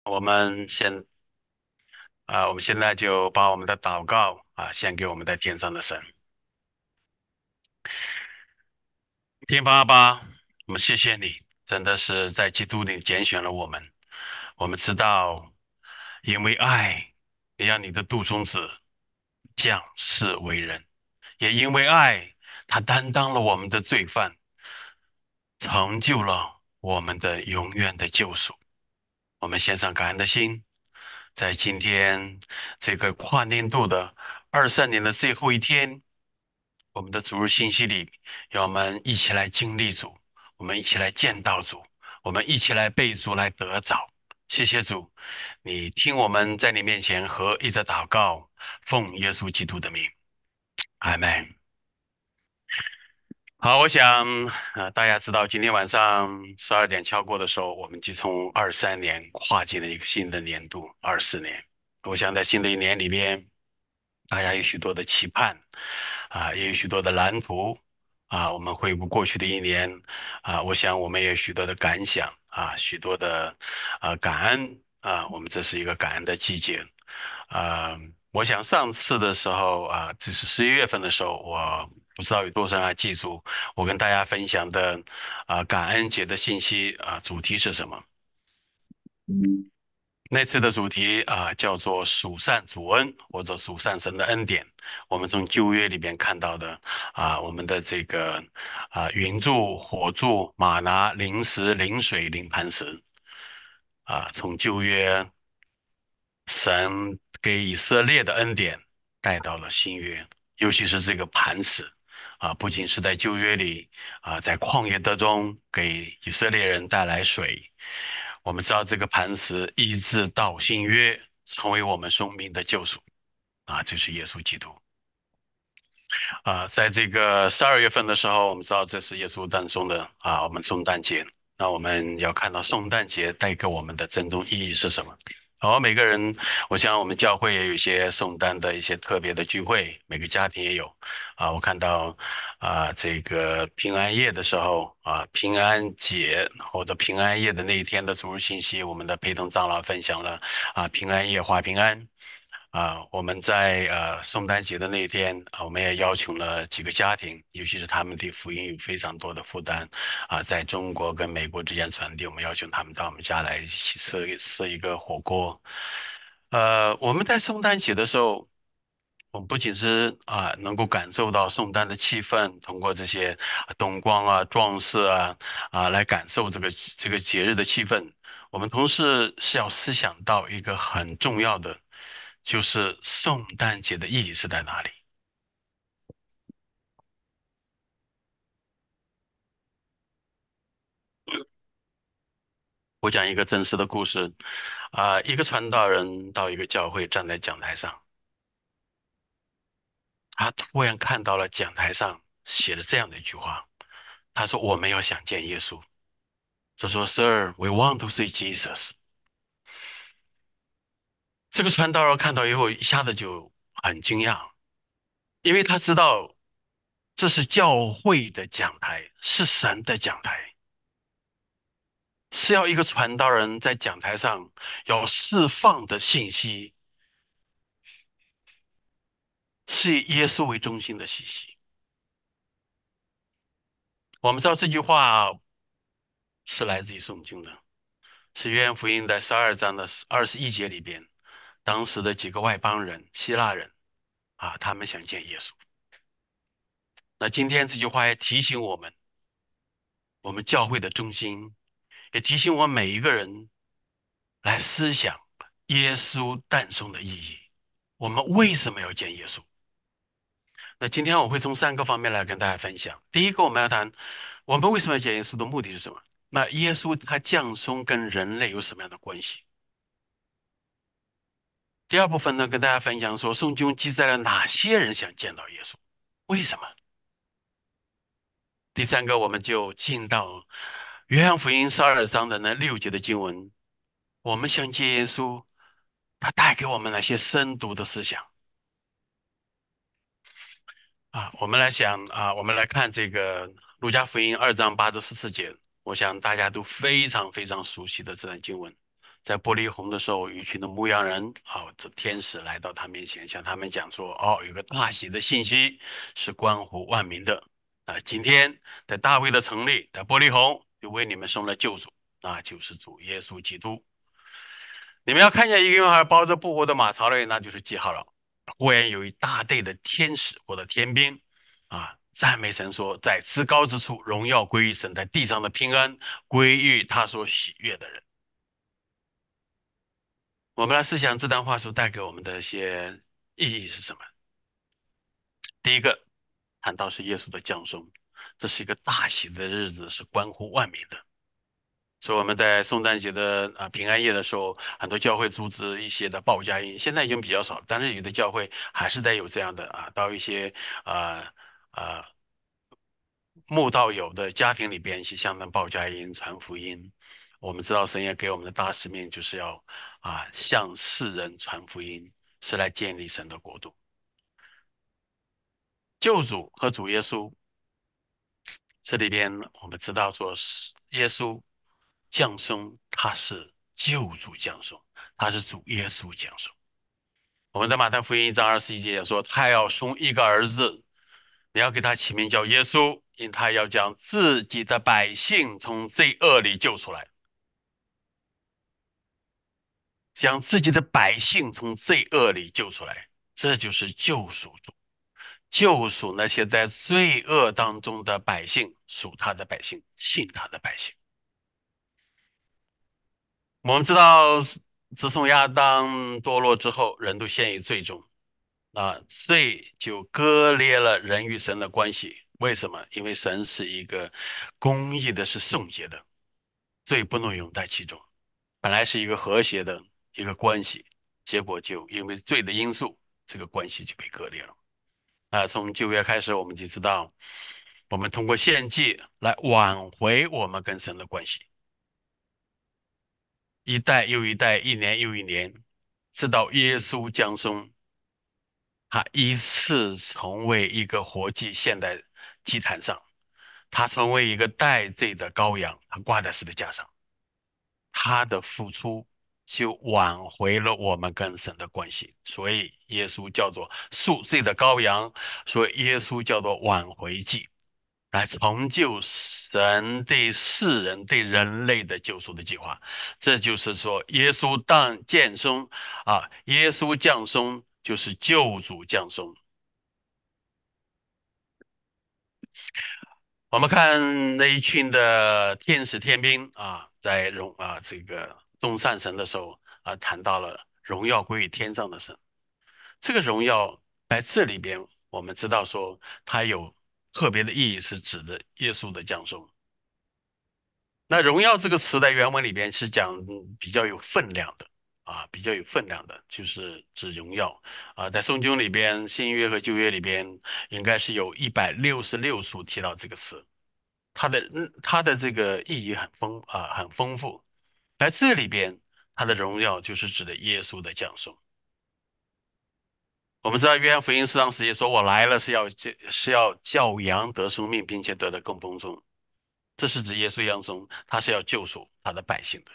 我们现我们现在就把我们的祷告献给我们在天上的神。天父阿爸，我们谢谢你，真的是在基督里拣选了我们。我们知道，因为爱，你让你的独生子降世为人，也因为爱，他担当了我们的罪犯，成就了我们的永远的救赎。我们献上感恩的心，在今天这个跨年度的23年的最后一天，我们的主日信息里，让我们一起来经历主，我们一起来见到主，我们一起来被主来得着。谢谢主，你听我们在你面前合一的祷告，奉耶稣基督的名，阿门。好，我想大家知道，今天晚上12点敲过的时候，我们就从23年跨进了一个新的年度，24年。我想在新的一年里边，大家有许多的期盼，也有许多的蓝图，我们回顾过去的一年，我想我们也有许多的感想，许多的感恩，我们这是一个感恩的季节。啊、我想上次的时候这是11月份的时候，我不知道有多少人还记住我跟大家分享的感恩节的信息主题是什么？那次的主题叫做数善主恩，或者数善神的恩典。我们从旧约里边看到的我们的这个云柱、火柱、马拿、灵石、灵水、灵磐石从旧约神给以色列的恩典带到了新约，尤其是这个磐石不仅是在旧约里在旷野当中给以色列人带来水，我们知道这个磐石一直到新约成为我们生命的救赎就是耶稣基督。在这个12月份的时候，我们知道这是耶稣诞生的我们圣诞节。那我们要看到圣诞节带给我们的真正意义是什么？每个人，我想我们教会也有一些圣诞的一些特别的聚会，每个家庭也有。我看到这个平安夜的时候平安节或者平安夜的那一天的主日信息，我们的陪同长老分享了平安夜话平安。我们在圣诞节的那一天我们也邀请了几个家庭，尤其是他们对福音有非常多的负担在中国跟美国之间传递，我们邀请他们到我们家来一起吃一个火锅。我们在圣诞节的时候，我们不仅是能够感受到圣诞的气氛，通过这些灯光装饰来感受这个节日的气氛。我们同时是要思想到一个很重要的，就是圣诞节的意义是在哪里。我讲一个真实的故事，一个传道人到一个教会站在讲台上，他突然看到了讲台上写了这样的一句话，他说：“我们要想见耶稣。”就说：“Sir, we want to see Jesus。”这个传道人看到以后，一下子就很惊讶，因为他知道这是教会的讲台，是神的讲台。是要一个传道人在讲台上要释放的信息，是以耶稣为中心的信息。我们知道这句话是来自于圣经的，是约翰福音在12章的21节里边，当时的几个外邦人、希腊人他们想见耶稣。那今天这句话也提醒我们，我们教会的中心，也提醒我们每一个人来思想耶稣诞生的意义。我们为什么要见耶稣？那今天我会从3个方面来跟大家分享。第一个，我们要谈我们为什么要讲耶稣的目的是什么？那耶稣他降生跟人类有什么样的关系？第二部分呢，跟大家分享说圣经记载了哪些人想见到耶稣，为什么？第三个，我们就进到约翰福音12章的那6节的经文，我们想见耶稣，他带给我们那些深度的思想我们来想我们来看这个路加福音2章8至14节，我想大家都非常非常熟悉的这段经文。 在伯利恒的时候，一群的牧羊人这天使来到他面前，向他们讲说，有个大喜的信息是关乎万民的今天在大卫的城里，在伯利恒就为你们生了救主，那就是主耶稣基督。你们要看见一个婴孩包着布或者马槽里，那就是记号了。忽然有一大队的天使或者天兵赞美神说，在至高之处荣耀归于神，在地上的平安归于他所喜悦的人。我们来思想这段话所带给我们的一些意义是什么？第一个，谈到是耶稣的降生，这是一个大喜的日子，是关乎万民的。所以我们在圣诞节的平安夜的时候，很多教会组织一些的报佳音，现在已经比较少，但是有的教会还是得有这样的到一些啊啊慕道友的家庭里边去向他们报佳音、传福音。我们知道神也给我们的大使命就是要向世人传福音，是来建立神的国度。救主和主耶稣这里边我们知道说，是耶稣降生，他是救主降生，他是主耶稣降生。我们在马太福音1章21节也说，他要生一个儿子，你要给他起名叫耶稣，因他要将自己的百姓从罪恶里救出来，将自己的百姓从罪恶里救出来，这就是救赎主，救赎那些在罪恶当中的百姓，属他的百姓，信他的百姓。我们知道，自从亚当堕落之后，人都陷于罪中，罪就割裂了人与神的关系。为什么？因为神是一个公义的，是圣洁的，罪不能永在其中。本来是一个和谐的一个关系，结果就因为罪的因素，这个关系就被割裂了。从旧约开始，我们就知道，我们通过献祭来挽回我们跟神的关系。一代又一代，一年又一年，直到耶稣降生，他依次成为一个活祭献在祭坛上，他成为一个代罪的羔羊，他挂在十字架上，他的付出就挽回了我们跟神的关系，所以耶稣叫做赎罪的羔羊，所以耶稣叫做挽回祭。来成就神对世人、对人类的救赎的计划。这就是说，耶稣当降生耶稣降生就是救主降生。我们看那一群的天使天兵在这个众善神的时候谈到了荣耀归于天上的神。这个荣耀在这里边，我们知道说它有特别的意义，是指的耶稣的降生。那荣耀这个词在原文里边是讲比较有分量的比较有分量的，就是指荣耀在圣经里边，新约和旧约里边应该是有166处提到这个词，它的这个意义很丰富，在这里边它的荣耀就是指的耶稣的降生。我们知道约翰福音4章10节说：“我来了是要叫羊得生命，并且得的更丰盛。”这是指耶稣降生，他是要救赎他的百姓的。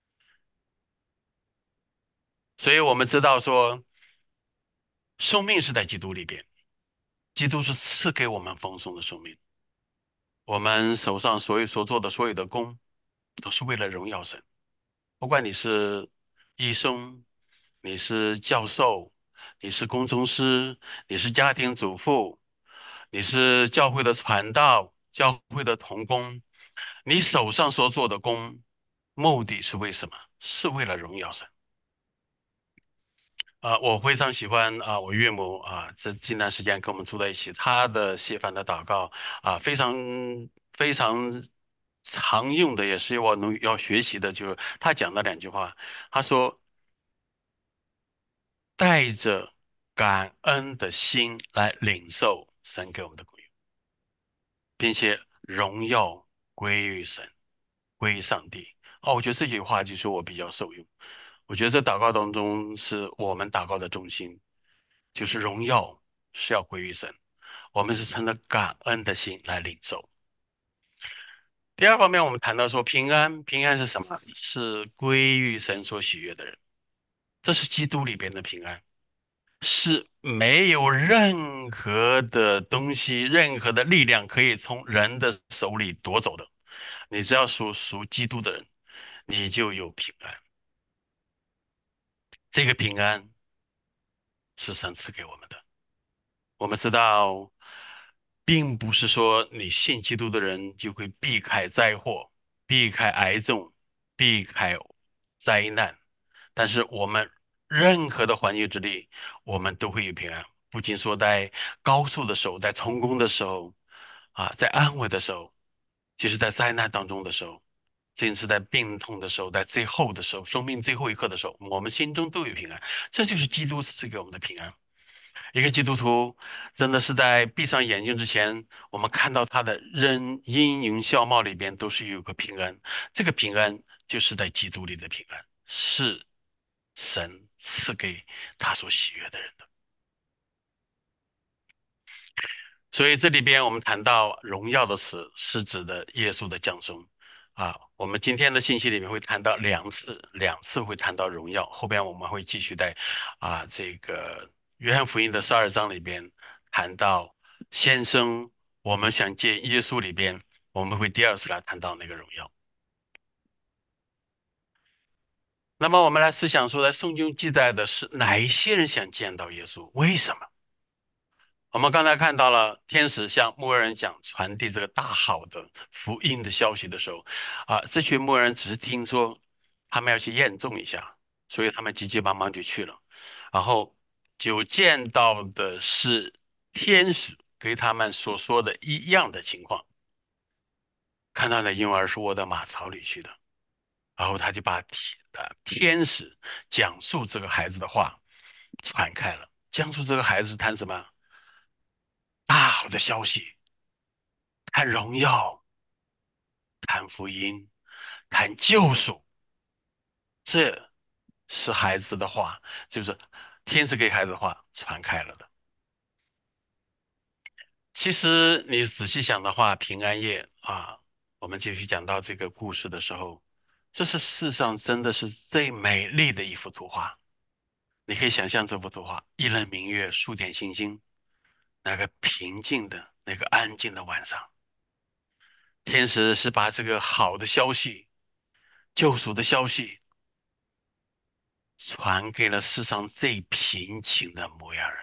所以我们知道说，生命是在基督里边，基督是赐给我们丰盛的生命。我们手上所做的所有的工，都是为了荣耀神。不管你是医生，你是教授，你是工程师，你是家庭主妇，你是教会的传道、教会的同工，你手上所做的工，目的是为什么？是为了荣耀神。我非常喜欢我岳母这近段时间跟我们住在一起，她的谢饭的祷告非常非常常用的，也是我要学习的，就是她讲的两句话。她说：带着感恩的心来领受神给我们的供应，并且荣耀归于神，归于上帝。我觉得这句话就是我比较受用。我觉得这祷告当中是我们祷告的中心，就是荣耀是要归于神，我们是存着感恩的心来领受。 第二方面，我们谈到说平安，平安是什么？是归于神所喜悦的人，这是基督里边的平安，是没有任何的东西、任何的力量可以从人的手里夺走的。你只要属基督的人，你就有平安。这个平安是神赐给我们的。我们知道，并不是说你信基督的人就会避开灾祸、避开癌症、避开灾难，但是我们任何的环境之力，我们都会有平安。不仅说在高速的时候，在成功的时候，在安稳的时候，就是在灾难当中的时候，甚至是在病痛的时候，在最后的时候，生命最后一刻的时候，我们心中都有平安。这就是基督赐给我们的平安。一个基督徒真的是在闭上眼睛之前，我们看到他的人阴云笑貌里边都是有个平安，这个平安就是在基督里的平安，是神赐给他所喜悦的人的。所以这里边我们谈到荣耀的词，是指的耶稣的降生。我们今天的信息里面会谈到两次会谈到荣耀，后边我们会继续在这个约翰福音的12章里边谈到先生，我们想借耶稣里边，我们会第二次来谈到那个荣耀。那么我们来思想说，在圣经记载的是哪一些人想见到耶稣？为什么？我们刚才看到了天使向牧羊人讲传递这个大好的福音的消息的时候，这群牧羊人只是听说他们要去验证一下，所以他们急急忙忙就去了，然后就见到的是天使给他们所说的一样的情况，看到那婴儿是卧在马槽里去的，然后他就把天使讲述这个孩子的话传开了，讲述这个孩子谈什么？大好的消息。谈荣耀，谈福音，谈救赎，这是孩子的话，就是天使给孩子的话传开了的。其实你仔细想的话，平安夜我们继续讲到这个故事的时候，这是世上真的是最美丽的一幅图画。你可以想象这幅图画，一轮明月，数点星星，那个平静的、那个安静的晚上，天使是把这个好的消息、救赎的消息传给了世上最贫穷的牧羊人。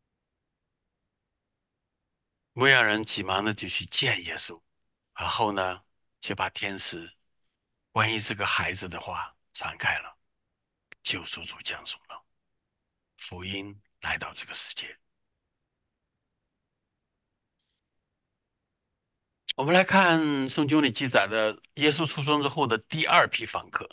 牧羊人急忙的就去见耶稣，然后呢，就把天使关于这个孩子的话传开了，救赎主降生了，福音来到这个世界。我们来看圣经里记载的耶稣出生之后的第二批访客。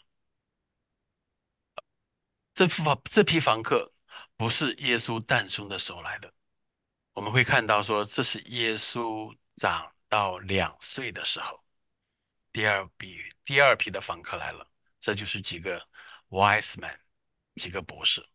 这批访客不是耶稣诞生的时候来的，我们会看到说这是耶稣长到2岁的时候。第二批的访客来了，这就是几个 wise man，几个博士。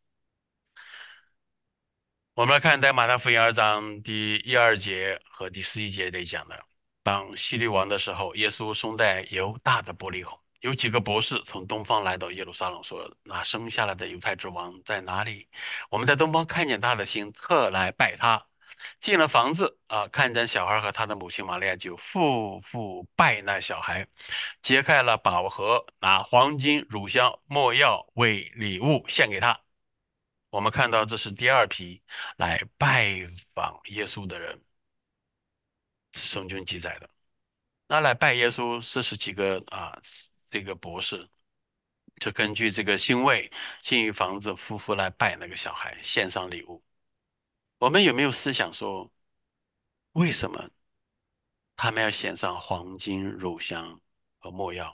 我们来看在马太福音2章第1、2节和第11节里讲的，当希律王的时候，耶稣生在犹大的伯利恒，有几个博士从东方来到耶路撒冷，说：那生下来的犹太之王在哪里？我们在东方看见他的心，特来拜他。进了房子看见小孩和他的母亲玛利亚，就夫拜那小孩，揭开了宝盒，拿黄金、乳香、没药为礼物献给他。我们看到这是第二批来拜访耶稣的人，是圣经记载的。那来拜耶稣，这是几个这个博士，就根据这个兴味进于房子，夫妇来拜那个小孩，献上礼物。我们有没有思想说，为什么他们要献上黄金、乳香和没药？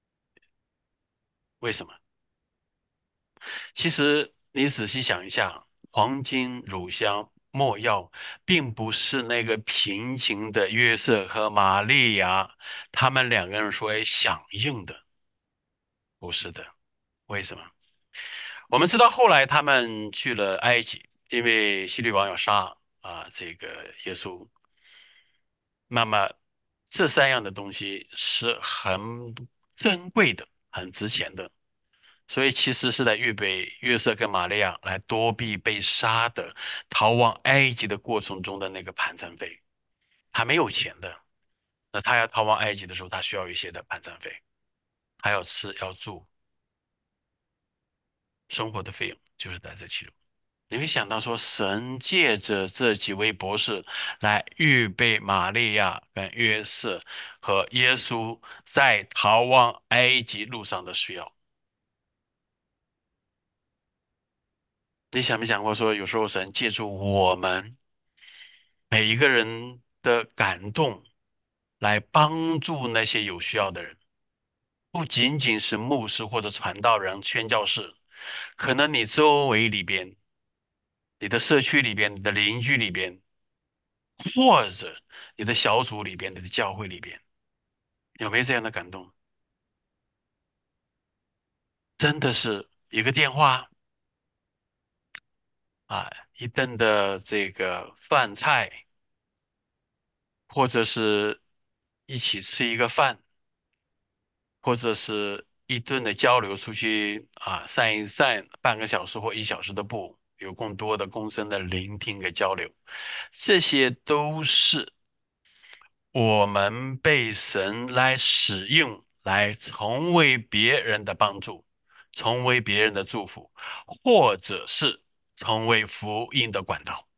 为什么？其实你仔细想一下，黄金、乳香、没药，并不是那个贫穷的约瑟和玛利亚他们两个人所响应的，不是的。为什么？我们知道后来他们去了埃及，因为希律王要杀这个耶稣。那么这三样的东西是很珍贵的、很值钱的，所以其实是在预备约瑟跟玛利亚来躲避被杀的、逃亡埃及的过程中的那个盘缠费。他没有钱的，那他要逃亡埃及的时候，他需要一些的盘缠费，他要吃要住，生活的费用就是在这其中。你会想到说，神借着这几位博士来预备玛利亚跟约瑟和耶稣在逃亡埃及路上的需要。你想没想过说，有时候神借助我们每一个人的感动，来帮助那些有需要的人，不仅仅是牧师或者传道人、宣教士，可能你周围里边、你的社区里边、你的邻居里边，或者你的小组里边、你的教会里边，有没有这样的感动？真的是一个电话啊，一顿的这个饭菜，或者是一起吃一个饭，或者是一顿的交流，出去啊散一散半个小时或1小时的步，有更多的共生的聆听和交流，这些都是我们被神来使用，来成为别人的帮助，成为别人的祝福，或者是成为福音的管道。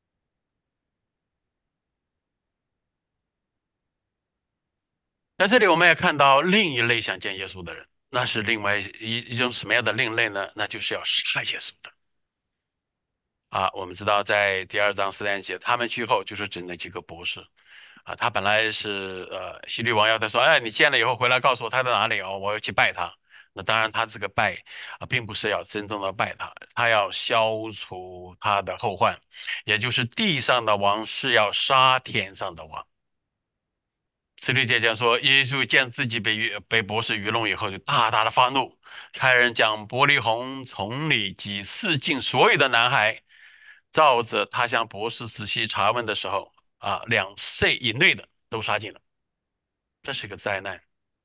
在这里，我们也看到另一类想见耶稣的人，那是另外一种什么样的另类呢？那就是要杀耶稣的。啊，我们知道在第2章14节，他们去后就是指那几个博士啊，他本来是希律王要他说，哎，你见了以后回来告诉我他在哪里哦，我要去拜他。那当然，他这个拜啊，并不是要真正的拜他，他要消除他的后患，也就是地上的王是要杀天上的王。司律姐讲说，耶稣见自己被博士愚弄以后，就大大的发怒，差人将伯利恒城里及四境所有的男孩，照着他向博士仔细查问的时候，啊，2岁以内的都杀尽了。这是个灾难。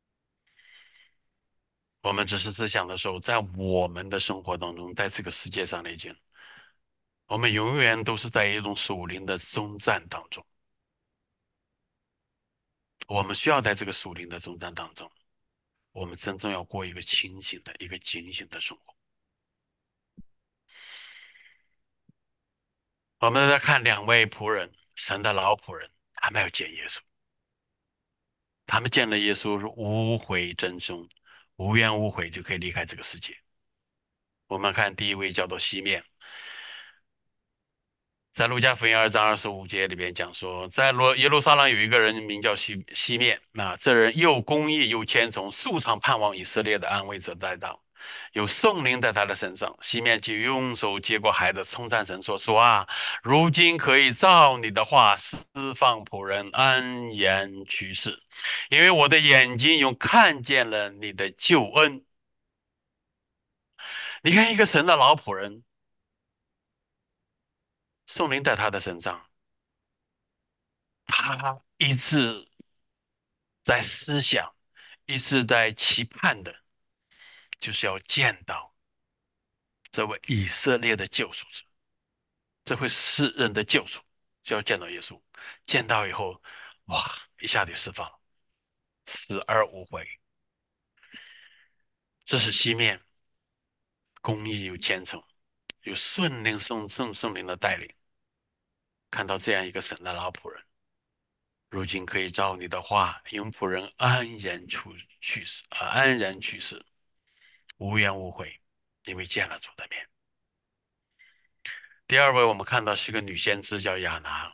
我们只是思想的时候，在我们的生活当中，在这个世界上来讲，我们永远都是在一种属灵的征战当中。我们需要在这个属灵的征战当中，我们真正要过一个清醒的、一个警醒的生活。我们再看2位仆人，神的老仆人，他们要见耶稣，他们见了耶稣是无悔真凶，无怨无悔就可以离开这个世界。我们看第一位叫做西面，在路加福音2章25节里边讲说，在耶路撒冷有一个人名叫西面，那这人又公义又虔诚，素常盼望以色列的安慰者带到，有圣灵在他的身上。西面就用手接过孩子，称赞神说：“主啊，如今可以照你的话释放仆人安然去世，因为我的眼睛又看见了你的救恩。”你看，一个神的老仆人，圣灵在他的身上，他一直在思想，一直在期盼的，就是要见到这位以色列的救赎者，这位世人的救赎，就要见到耶稣。见到以后，哇，一下就释放了，死而无悔。这是西面，公义有虔诚，有顺灵圣灵的带领，看到这样一个神的老仆人，如今可以照你的话，用仆人安然去世，无怨无悔，因为见了主的面。第二位，我们看到是个女先知，叫亚拿，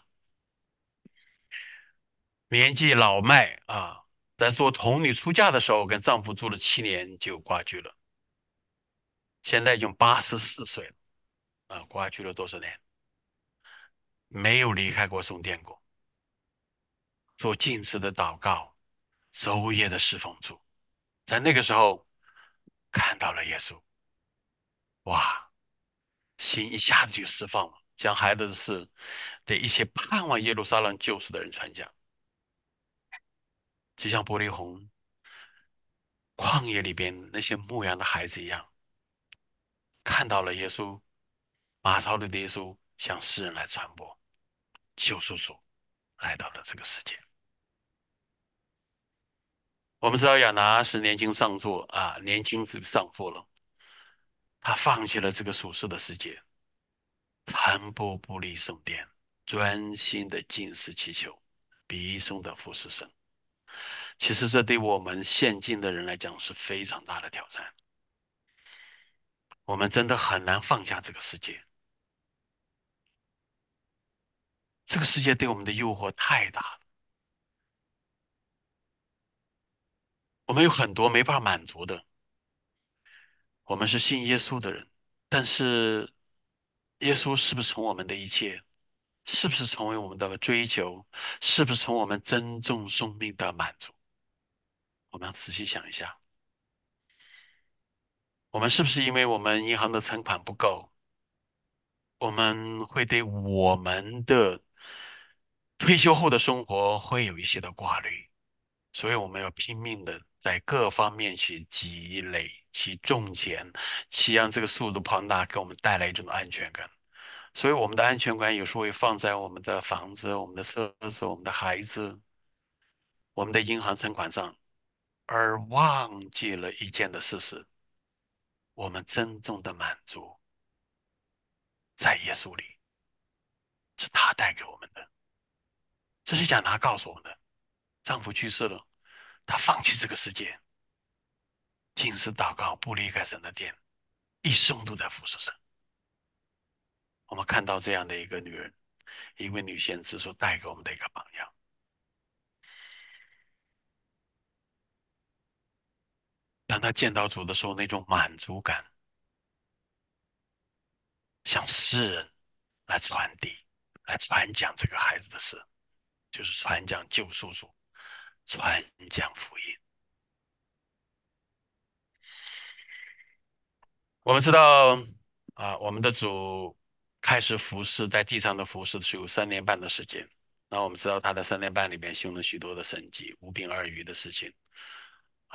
年纪老迈啊，在做童女出嫁的时候，跟丈夫住了7年就寡居了，现在已经84岁了啊，寡居了多少年？没有离开过圣殿过，做尽职的祷告，昼夜的侍奉主，在那个时候看到了耶稣，哇，心一下子就释放了，将孩子的事对一些盼望耶路撒冷救赎的人传讲。 就像玻璃红旷野里边那些牧羊的孩子一样，看到了耶稣，马槽里的耶稣向世人来传播，救赎主来到了这个世界。我们知道亚拿是年轻上座啊，年轻上座了，他放弃了这个属世的世界，残破不离圣殿，专心的进食祈求，毕生的服侍神。其实这对我们现今的人来讲是非常大的挑战，我们真的很难放下这个世界。这个世界对我们的诱惑太大了，我们有很多没办法满足的。我们是信耶稣的人，但是耶稣是不是从我们的一切？是不是成为我们的追求？是不是从我们珍重生命的满足？我们要仔细想一下，我们是不是因为我们银行的存款不够，我们会对我们的退休后的生活会有一些的挂虑，所以我们要拼命的在各方面去积累、去种钱，去让这个速度庞大，给我们带来一种安全感。所以我们的安全感有时候会放在我们的房子、我们的车子、我们的孩子、我们的银行存款上，而忘记了一件的事实：我们真正的满足在耶稣里，是他带给我们的。这是亚拿告诉我们的。丈夫去世了，她放弃这个世界，禁食祷告，不离开神的殿，一生都在服侍神。我们看到这样的一个女人，一位女先知所带给我们的一个榜样。当她见到主的时候，那种满足感，向世人来传递、来传讲这个孩子的事，就是传讲救赎主，传讲福音。我们知道我们的主开始服侍，在地上的服侍是有3年半的时间。那我们知道他的3年半里面行了许多的神迹，五饼二鱼的事情啊，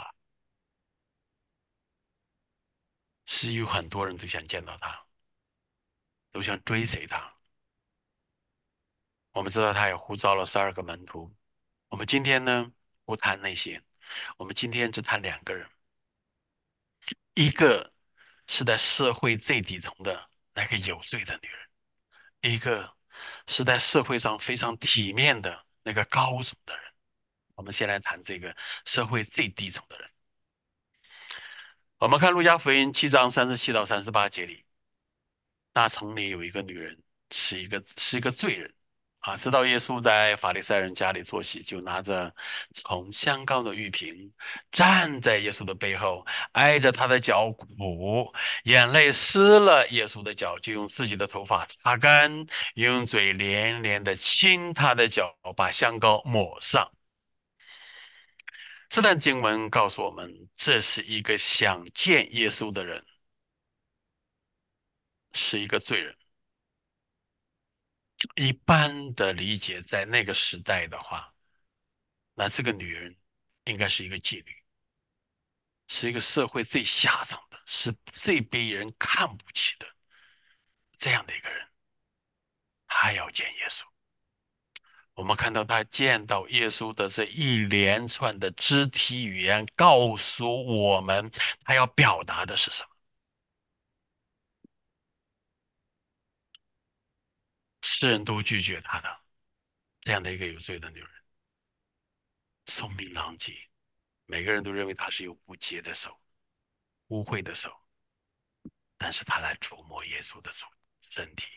是有很多人都想见到他，都想追随他。我们知道他也呼召了12个门徒。我们今天呢，不谈那些，我们今天只谈2个人，一个是在社会最底层的那个有罪的女人，一个是在社会上非常体面的那个高耸的人。我们先来谈这个社会最低层的人。我们看路加福音7章37到38节里，那城里有一个女人，是一个罪人知道耶稣在法利赛人家里坐席，就拿着从香膏的玉瓶，站在耶稣的背后，挨着他的脚骨，眼泪湿了耶稣的脚，就用自己的头发擦干，用嘴连连的亲他的脚，把香膏抹上。这段经文告诉我们，这是一个想见耶稣的人，是一个罪人。一般的理解，在那个时代的话，那这个女人应该是一个妓女，是一个社会最下层的，是最被人看不起的这样的一个人。她要见耶稣。我们看到她见到耶稣的这一连串的肢体语言，告诉我们她要表达的是什么。世人都拒绝她的这样的一个有罪的女人，声名狼藉，每个人都认为她是有不洁的手、污秽的手，但是她来触摸耶稣的身体。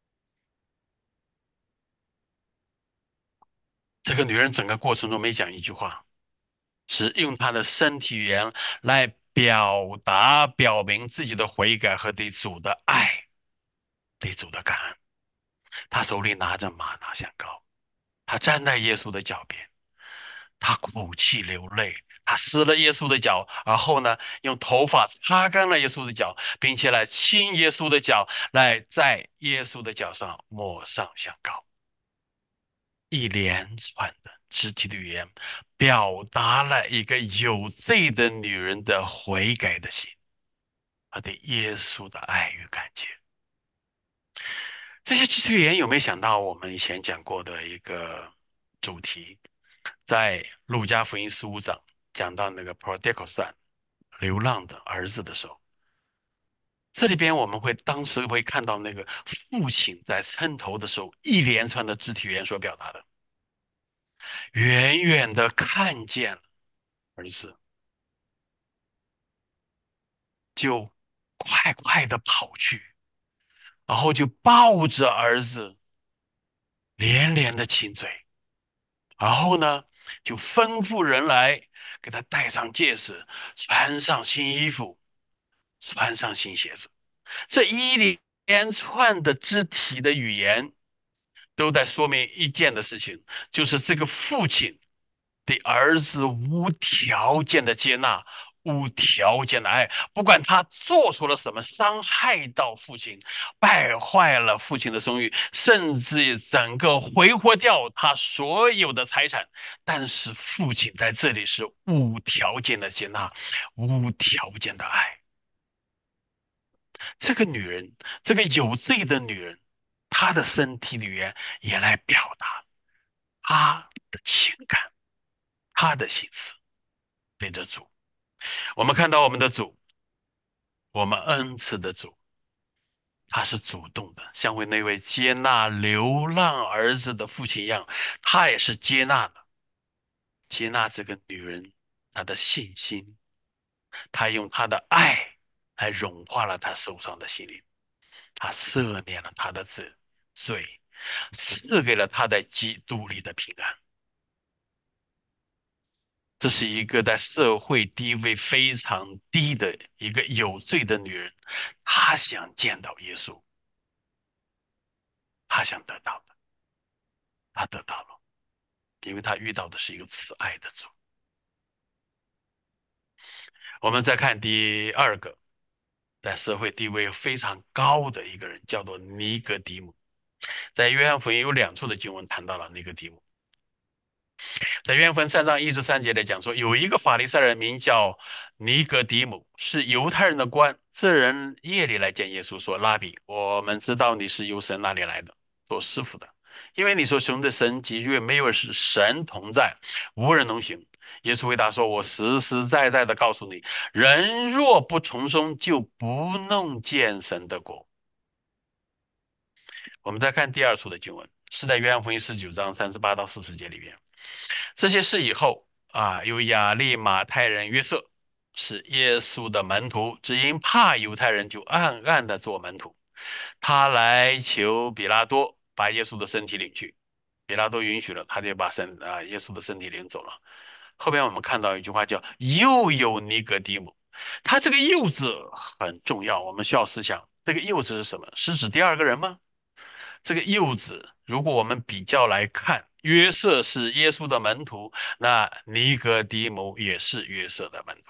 这个女人整个过程中没讲一句话，只用她的身体语言来表达、表明自己的悔改和对主的爱、对主的感恩。她手里拿着玛拿香膏，她站在耶稣的脚边，她哭泣流泪，她湿了耶稣的脚，而后呢，用头发擦干了耶稣的脚，并且来亲耶稣的脚，来在耶稣的脚上抹上香膏。一连串的肢体的语言，表达了一个有罪的女人的悔改的心和对耶稣的爱与感激。这些肢体语言有没有想到我们以前讲过的一个主题？在路加福音15章讲到那个 prodigal son 流浪的儿子的时候，这里边我们当时会看到那个父亲在称头的时候一连串的肢体语言所表达的，远远的看见了儿子，就快快的跑去，然后就抱着儿子连连的亲嘴，然后呢就吩咐人来给他戴上戒指，穿上新衣服，穿上新鞋子。这一连串的肢体的语言都在说明一件的事情，就是这个父亲对儿子无条件的接纳，无条件的爱，不管他做出了什么伤害到父亲，败坏了父亲的声誉，甚至整个挥霍掉他所有的财产，但是父亲在这里是无条件的接纳，无条件的爱。这个女人，这个有罪的女人，她的身体里面也来表达她的情感，她的心思对着主。我们看到我们的主，我们恩赐的主，他是主动的，像为那位接纳流浪儿子的父亲一样，他也是接纳的，接纳这个女人她的信心，他用他的爱来融化了他受伤的心灵。他赦免了他的罪，赐给了他在基督里的平安。这是一个在社会地位非常低的一个有罪的女人，她想见到耶稣，她想得到的，她得到了，因为她遇到的是一个慈爱的主。我们再看第二个，在社会地位非常高的一个人，叫做尼格底母。在约翰福音有两处的经文谈到了尼格底母。在约翰3章1至3节来讲说，有一个法利赛人名叫尼格底母，是犹太人的官。这人夜里来见耶稣，说：拉比，我们知道你是由神那里来的，做师傅的，因为你所行的神迹，因为没有是神同在，无人能行。耶稣回答说：我实实在在的告诉你，人若不从松，就不能见神的国。我们再看第二处的经文，是在约翰福音19章38到40节里边。这些事以后有亚利马太人约瑟是耶稣的门徒，只因怕犹太人，就暗暗的做门徒。他来求比拉多把耶稣的身体领去，比拉多允许了，他就把耶稣的身体领走了。后边我们看到一句话叫又有尼格底母，他这个又字很重要，我们需要思想这个又字是什么？是指第二个人吗？这个柚子，如果我们比较来看，约瑟是耶稣的门徒，那尼格底母也是约瑟的门徒。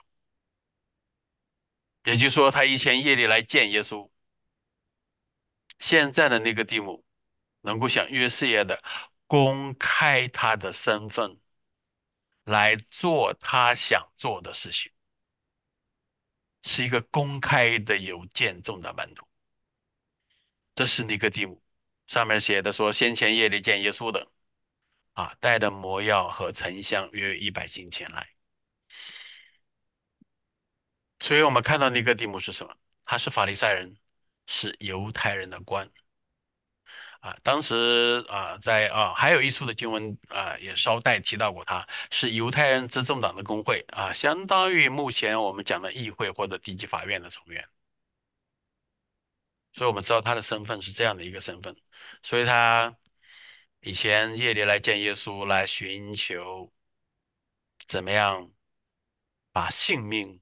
也就是说，他以前夜里来见耶稣，现在的尼格底母能够像约瑟一样的公开他的身份，来做他想做的事情，是一个公开的有见证的门徒。这是尼格底母，上面写的说，先前夜里见耶稣的。带着魔药和沉香约100斤前来。所以我们看到尼哥底母是什么？他是法利赛人，是犹太人的官。当时在还有一处的经文也捎带提到过，他是犹太人执政党的工会相当于目前我们讲的议会或者地级法院的成员。所以我们知道他的身份是这样的一个身份，所以他以前夜里来见耶稣，来寻求怎么样把性命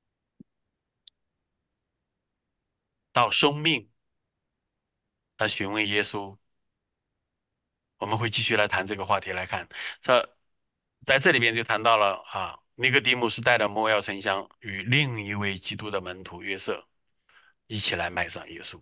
到生命来询问耶稣。我们会继续来谈这个话题来看，在这里边就谈到了尼哥底母是带着没药沉香与另一位基督的门徒约瑟一起来卖上耶稣。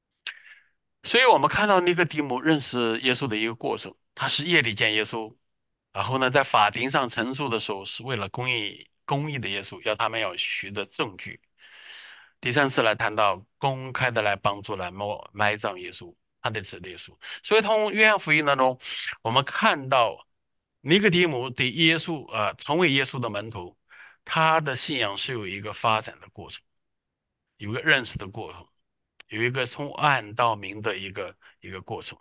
所以我们看到尼哥底母认识耶稣的一个过程，他是夜里见耶稣， 然后呢，在法庭上陈述的时候，是为了公义的耶稣，要他们要取得证据。第三次来谈到公开的来帮助来埋葬耶稣，他的指的耶稣。所以从约翰福音当中，我们看到尼哥底母对耶稣成为耶稣的门徒，他的信仰是有一个发展的过程，有一个认识的过程，有一个从暗到明的一个过程。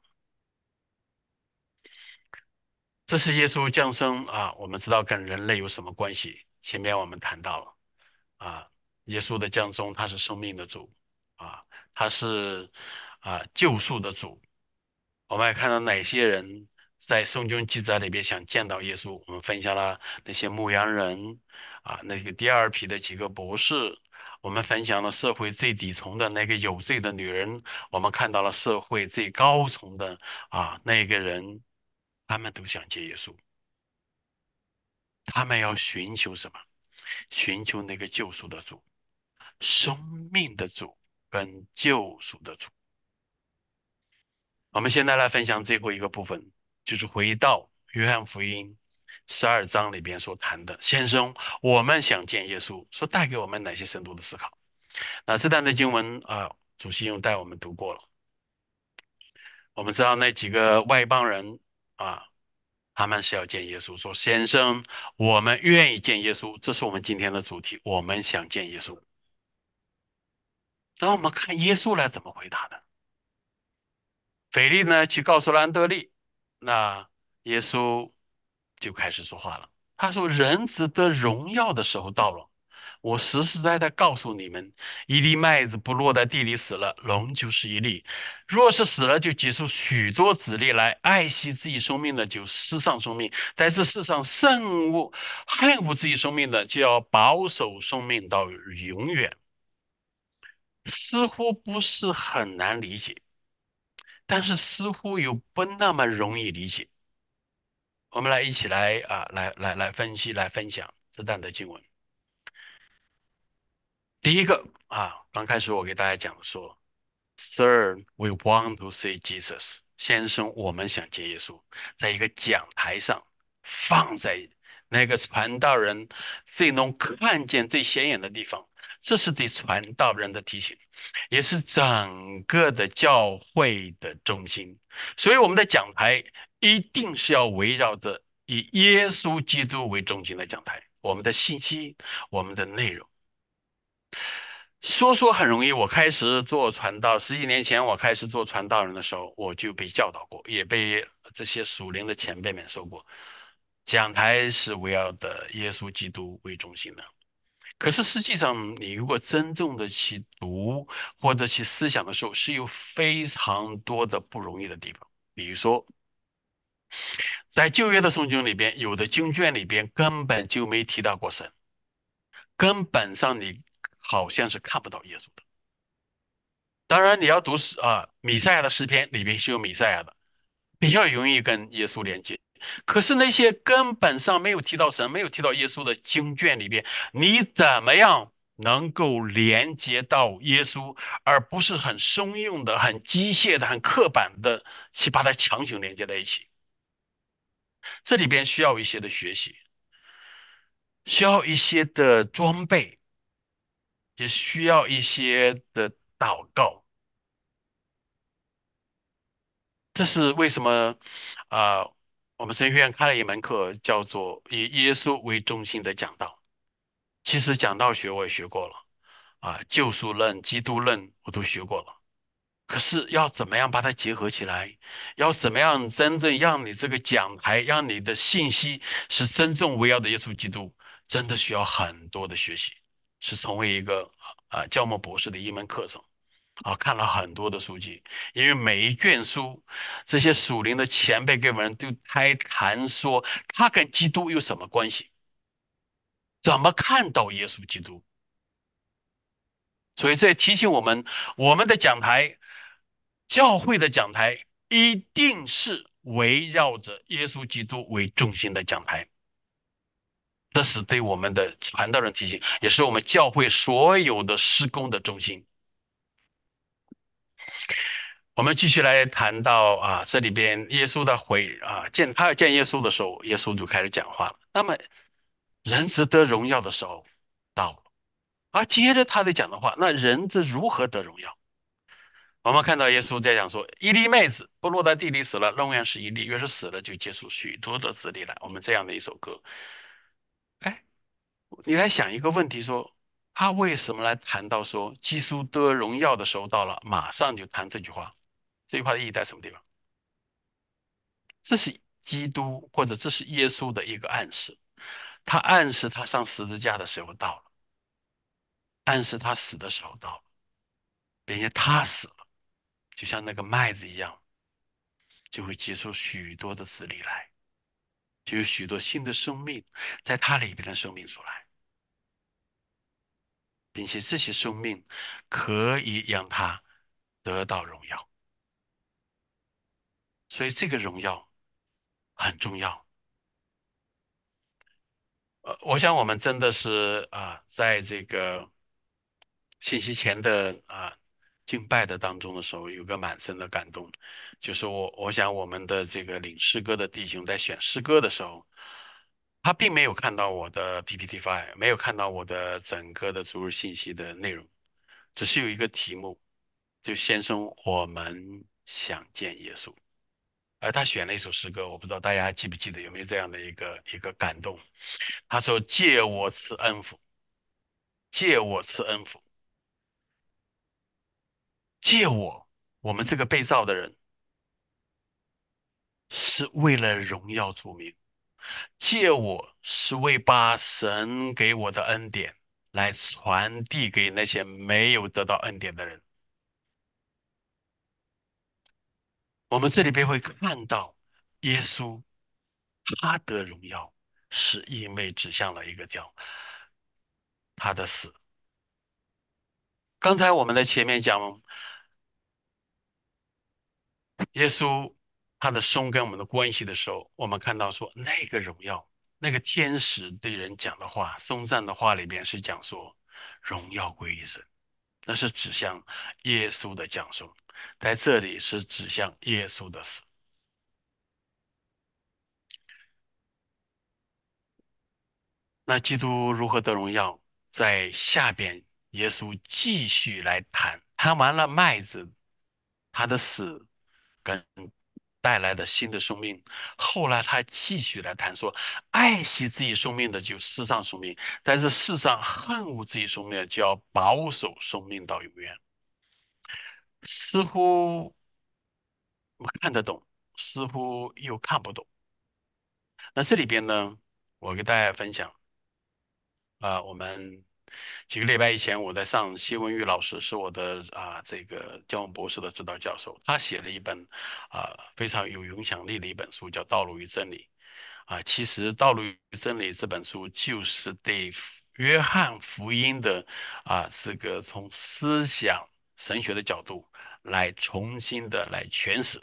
这是耶稣降生我们知道跟人类有什么关系？前面我们谈到了啊，耶稣的降生，他是生命的主啊，他是救赎的主。我们还看到哪些人在圣经记载里边想见到耶稣？我们分享了那些牧羊人那个第二批的几个博士，我们分享了社会最底层的那个有罪的女人，我们看到了社会最高层的那个人，他们都想见耶稣。他们要寻求什么？寻求那个救赎的主，生命的主跟救赎的主。我们现在来分享最后一个部分，就是回到约翰福音12章里边所谈的。先生，我们想见耶稣，说带给我们哪些深度的思考？那这段的经文主席用带我们读过了。我们知道那几个外邦人啊，他们是要见耶稣，说先生，我们愿意见耶稣，这是我们今天的主题，我们想见耶稣。让我们看耶稣来怎么回答的。腓力呢去告诉了安德利，那耶稣就开始说话了。他说：“人子得荣耀的时候到了。我实实在在告诉你们，一粒麦子不落在地里死了，仍旧是一粒；若是死了，就结出许多子粒来。爱惜自己生命的，就失丧生命；在这世上恨恶自己生命的，就要保守生命到永远。”似乎不是很难理解，但是似乎又不那么容易理解。我们来一起来分析来分享这段的经文。第一个刚开始我给大家讲说，Sir, we want to see Jesus。先生，我们想见耶稣，在一个讲台上，放在那个传道人最能看见、最显眼的地方，这是对传道人的提醒，也是整个的教会的中心。所以，我们的讲台一定是要围绕着以耶稣基督为中心的讲台，我们的信息、我们的内容。说很容易，我开始做传道，十几年前我开始做传道人的时候，我就被教导过，也被这些属灵的前辈们说过，讲台是围绕的耶稣基督为中心的。可是实际上，你如果真正的去读或者去思想的时候，是有非常多的不容易的地方。比如说，在旧约的圣经里边，有的经卷里边根本就没提到过神，根本上你好像是看不到耶稣的。当然，你要读米赛亚的诗篇，里面是有米赛亚的，比较容易跟耶稣连接。可是那些根本上没有提到神、没有提到耶稣的经卷里边，你怎么样能够连接到耶稣，而不是很生硬的、很机械的、很刻板的去把它强行连接在一起？这里边需要一些的学习，需要一些的装备，也需要一些的祷告。这是为什么？啊、我们神学院开了一门课，叫做以耶稣为中心的讲道。其实讲道学我也学过了，救赎论、基督论我都学过了。可是要怎么样把它结合起来？要怎么样真正让你这个讲台，让你的信息是真正围绕的耶稣基督，真的需要很多的学习，是成为一个教牧博士的一门课程。看了很多的书籍，因为每一卷书，这些属灵的前辈给我们都谈说，他跟基督有什么关系，怎么看到耶稣基督。所以这提醒我们，我们的讲台，教会的讲台一定是围绕着耶稣基督为中心的讲台。这是对我们的传道人提醒，也是我们教会所有的施工的中心。 我们继续来谈到这里边耶稣的他要见耶稣的时候，耶稣就开始讲话了。那么人子得荣耀的时候到了，而接着他的讲的话，那人子如何得荣耀？我们看到耶稣在讲说，一粒麦子不落在地里死了，仍然是一粒；越是死了，就结出许多的子粒来。我们这样的一首歌，哎，你来想一个问题说，他为什么来谈到说，基督得荣耀的时候到了，马上就谈这句话？这句话的意义在什么地方？这是基督或者这是耶稣的一个暗示，他暗示他上十字架的时候到了，暗示他死的时候到了，并且他死了，就像那个麦子一样，就会结出许多的子粒来，就有许多新的生命在他里边的生命出来，并且这些生命可以让他得到荣耀，所以这个荣耀很重要。我想我们真的是在这个信息前的敬拜的当中的时候，有个满深的感动，就是我想我们的这个领诗歌的弟兄在选诗歌的时候，他并没有看到我的 PPT file，没有看到我的整个的逐日信息的内容，只是有一个题目，就先生我们想见耶稣。而他选了一首诗歌，我不知道大家记不记得，有没有这样的一个感动？他说：“借我赐恩福，借我赐恩福，借我，我们这个被造的人是为了荣耀主名，借我是为把神给我的恩典来传递给那些没有得到恩典的人。”我们这里边会看到耶稣他的荣耀，是因为指向了一个叫他的死。刚才我们在前面讲耶稣他的生跟我们的关系的时候，我们看到说那个荣耀，那个天使对人讲的话，颂赞的话里边是讲说荣耀归于神，那是指向耶稣的降生，在这里是指向耶稣的死。那基督如何得荣耀？在下边，耶稣继续来谈，谈完了麦子，他的死跟带来的新的生命。后来他继续来谈说，爱惜自己生命的就世上生命，但是世上恨恶自己生命的就要保守生命到永远。似乎看得懂，似乎又看不懂。那这里边呢，我给大家分享。我们几个礼拜以前，我在上谢文玉老师是我的这个交往博士的指导教授，他写了一本非常有影响力的一本书，叫《道路与真理》其实《道路与真理》这本书就是对约翰福音的这个从思想神学的角度来重新的来诠释。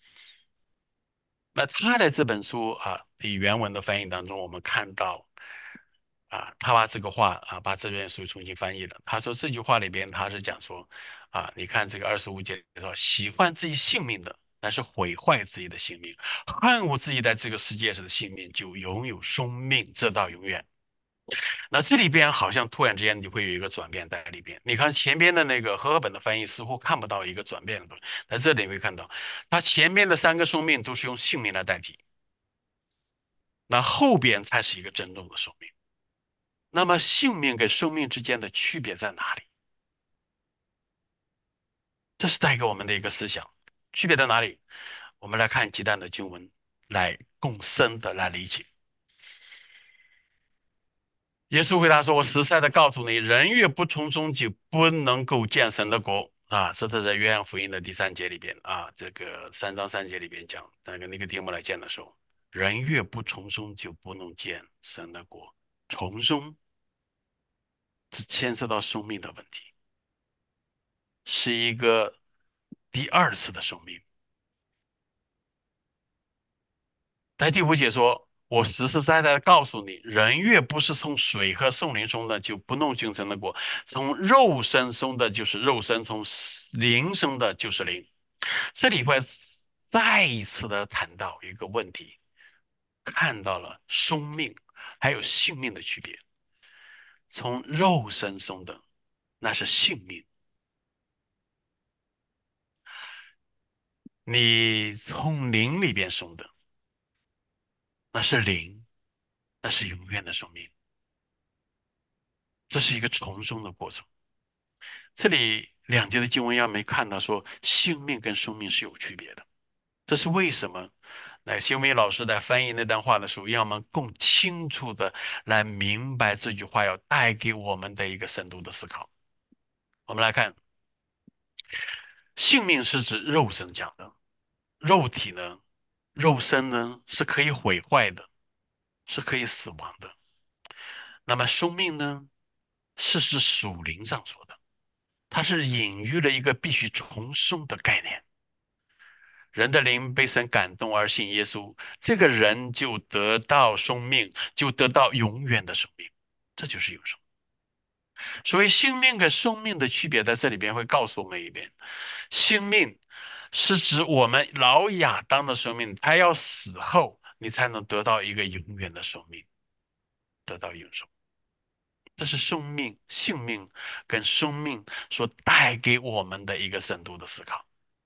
那他的这本书的原文的翻译当中，我们看到他把这个话把这本书重新翻译了。他说这句话里边，他是讲说你看这个25节说，喜欢自己性命的，但是毁坏自己的性命；恨恶自己在这个世界上的性命，就拥有生命，直到永远。那这里边好像突然之间就会有一个转变在里边。你看前边的那个和合本的翻译似乎看不到一个转变的东西，在这里会看到，他前面的三个生命都是用性命来代替，那后边才是一个真正的生命。那么性命跟生命之间的区别在哪里？这是带给我们的一个思想，区别在哪里？我们来看几段的经文，来更深的来理解。耶稣回答说：“我实在的告诉你，人越不从中，就不能够见神的国。”这是在约翰福音的第3节里边这个3章3节里边讲，那个题目来见的时候，人越不从中，就不能见神的国。从中，这牵涉到生命的问题，是一个第二次的生命。在第5节说：“我实实在在的告诉你，人越不是从水和圣灵生的，就不能进神的国。从肉身生的就是肉身，从灵生的就是灵。” 这里会再一次的谈到一个问题，看到了生命还有性命的区别。从肉身生的那是性命，你从灵里边生的那是灵，那是永远的生命。这是一个重生的过程。这里两节的经文要没看到说性命跟生命是有区别的，这是为什么？那修梅老师在翻译那段话的时候，让我们更清楚的来明白这句话要带给我们的一个深度的思考。我们来看，性命是指肉身讲的，肉体呢，肉身呢是可以毁坏的，是可以死亡的。那么生命呢，是指属灵上说的，它是隐喻了一个必须重生的概念。人的灵被神感动而信耶稣，这个人就得到生命，就得到永远的生命，这就是永生。所以，性命跟生命的区别在这里边会告诉我们一遍：性命是指我们老亚当的生命，他要死后，你才能得到一个永远的生命，得到永生。这是生命、性命跟生命所带给我们的一个深度的思考。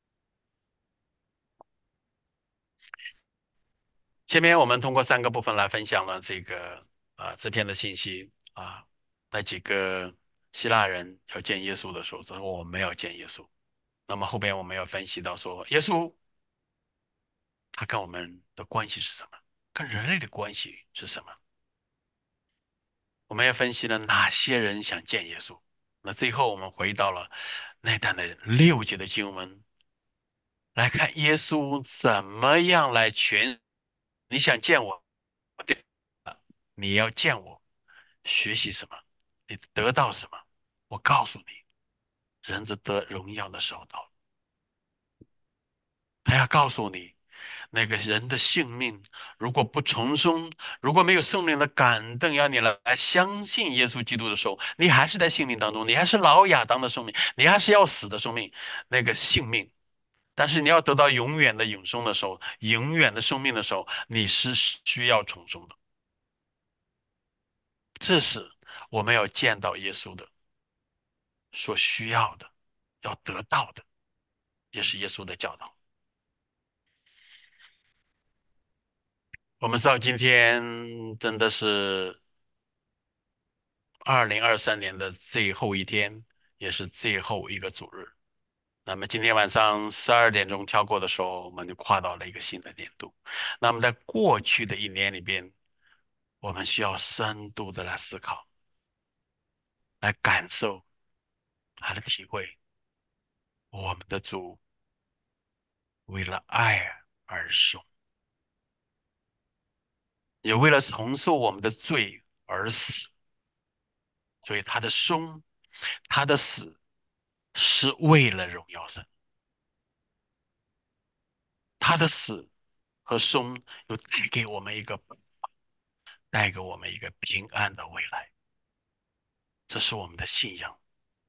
前面我们通过三个部分来分享了这篇的信息那几个希腊人要见耶稣的时候，说我们要见耶稣。那么后边我们要分析到说，耶稣他跟我们的关系是什么？跟人类的关系是什么？我们也分析了哪些人想见耶稣。那最后我们回到了那段的6节的经文，来看耶稣怎么样来诠。你想见我，对，你要见我，学习什么？你得到什么？我告诉你，人子得荣耀的时候到了。他要告诉你，那个人的性命如果不重生，如果没有圣灵的感动，让你来相信耶稣基督的时候，你还是在性命当中，你还是老亚当的生命，你还是要死的生命，那个性命。但是你要得到永远的永生的时候，永远的生命的时候，你是需要重生的。这是我们要见到耶稣的所需要的，要得到的，也是耶稣的教导。我们知道今天真的是2023年的最后一天，也是最后一个主日。那么今天晚上12点钟跳过的时候，我们就跨到了一个新的年度。那么在过去的一年里边，我们需要深度的来思考，来感受，来体会我们的主为了爱而生，也为了承受我们的罪而死。所以他的生，他的死是为了荣耀神，他的死和生又带给我们一个平安的未来。这是我们的信仰。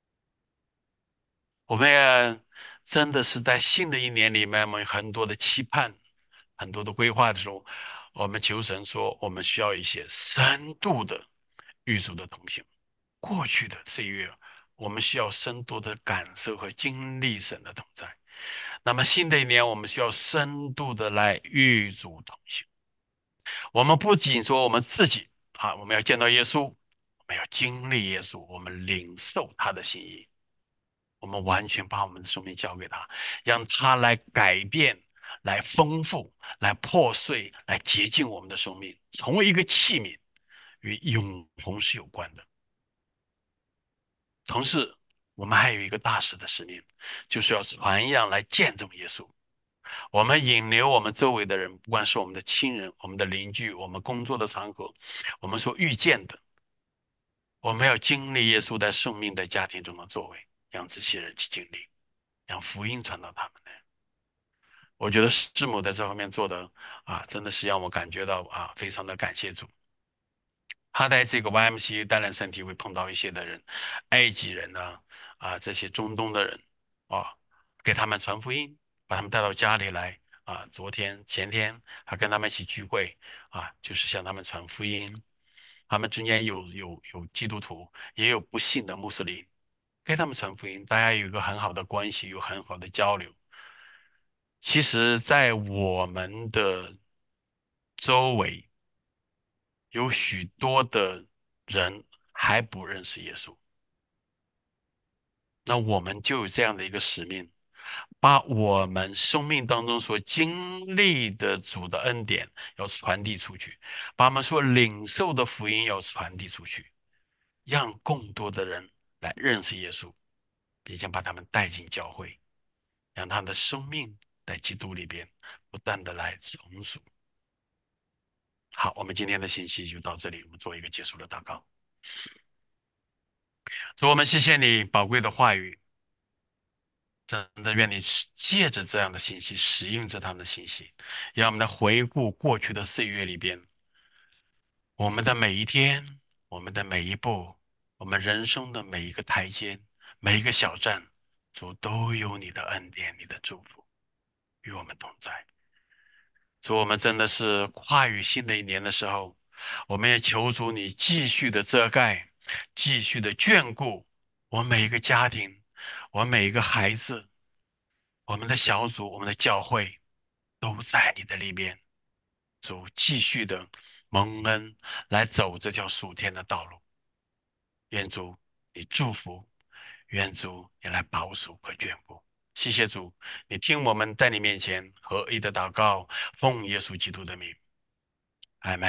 我们也真的是在新的一年里面，我们很多的期盼，很多的规划的时候，我们求神说，我们需要一些深度的与主的同行。过去的这一月，我们需要深度的感受和经历神的同在。那么新的一年，我们需要深度的来与主同行。我们不仅说我们自己我们要见到耶稣，我们要经历耶稣，我们领受他的心意，我们完全把我们的生命交给他，让他来改变、来丰富、来破碎、来洁净我们的生命，成为一个器皿，与永恒是有关的。同时，我们还有一个大使的使命，就是要传扬来见证耶稣。我们引流我们周围的人，不管是我们的亲人、我们的邻居、我们工作的场合，我们所遇见的，我们要经历耶稣在生命的家庭中的作为，让这些人去经历，让福音传到他们那。我觉得师母在这方面做的真的是让我感觉到非常的感谢主。他在这个 YMCA 单人身体会碰到一些的人，埃及人呢这些中东的人啊，给他们传福音， 把他们带到家里来昨天前天还跟他们一起聚会就是向他们传福音。他们中间有基督徒，也有不信的穆斯林，给他们传福音，大家有一个很好的关系，有很好的交流。其实，在我们的周围有许多的人还不认识耶稣，那我们就有这样的一个使命，把我们生命当中所经历的主的恩典要传递出去，把我们所领受的福音要传递出去，让更多的人来认识耶稣，并且把他们带进教会，让他的生命在基督里边不断的来成熟。好，我们今天的信息就到这里，我们做一个结束的祷告。主，我们谢谢你宝贵的话语，真的愿你借着这样的信息，使用这样的信息，让我们来回顾过去的岁月里边，我们的每一天，我们的每一步，我们人生的每一个台阶，每一个小站，主都有你的恩典，你的祝福与我们同在。主，我们真的是跨越新的一年的时候，我们也求主你继续的遮盖，继续的眷顾我们每一个家庭，我们每一个孩子，我们的小组，我们的教会，都在你的里边。主继续的蒙恩来走这条属天的道路。愿主你祝福，愿主你来保守和眷顾。谢谢主，你听我们在你面前合一的祷告，奉耶稣基督的名，阿门。